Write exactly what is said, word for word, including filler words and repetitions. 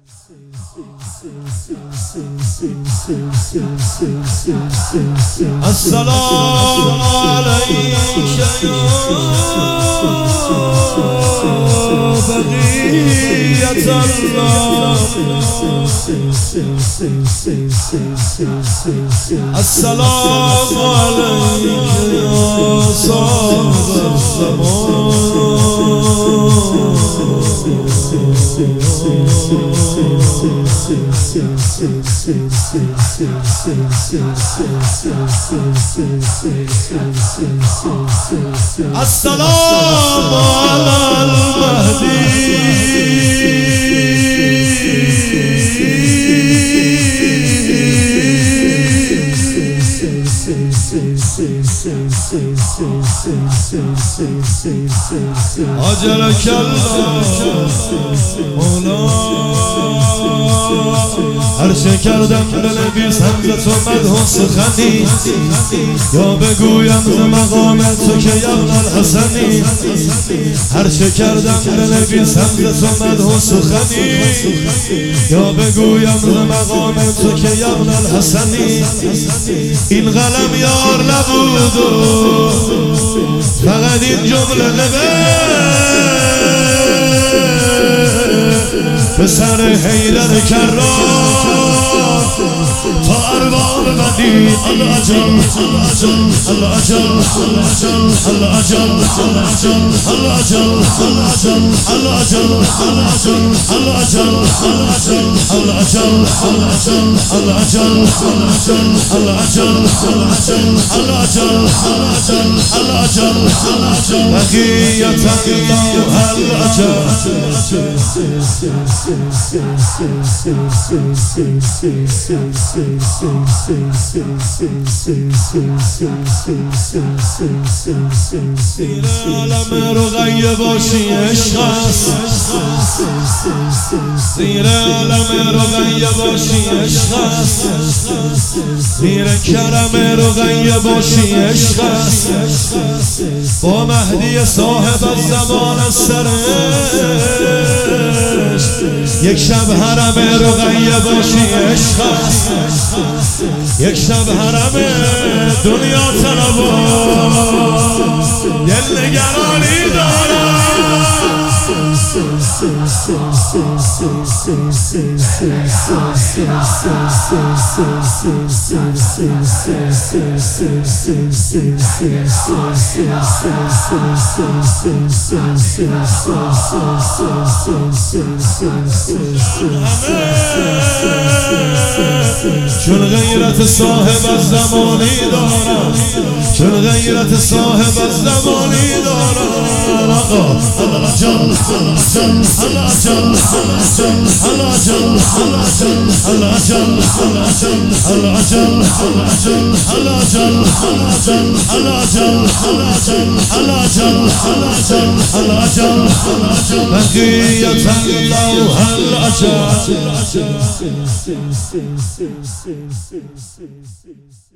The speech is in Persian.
السلام عليك يا بقية الله السلام عليك يا صاحب السلام على المهدي أجلك الله هر چه کردم بنویسم ز تو مدح و سخنی یا بگویم ز مقام تو که ابن الحسنی هر چه کردم بنویسم ز تو مدح و سخنی یا بگویم ز مقام تو که ابن الحسنی این قلم یار نبود و فقط این جمله نوشت پسر حیدر کرار تا ارباب بدی الله اجل الله اجل الله اجل الله اجل الله اجل الله اجل الله اجل الله اجل الله اجل الله اجل الله اجل الله اجل الله اجل الله اجل الله اجل الله اجل بقية الله الاجل زیر عالم رقیه باشی عشق است زیر عالم رقیه باشی عشق است زیر کرم رقیه باشی عشق است با مهدی صاحب الزمان سرشت یک شب حرم رقیه باشی عشق است یک شب حرم دنیا طلبا دل نگرانی دارم چون غیرت صاحب از زمانی دارم چون غیرت صاحب از زمانی دارم آقا الله جل الله جل الله جل الله جل الله جل الله جل الله جل الله جل الله جل الله جل الله جل الله جل الله جل الله جل الله جل الله جل بقية الله الأجل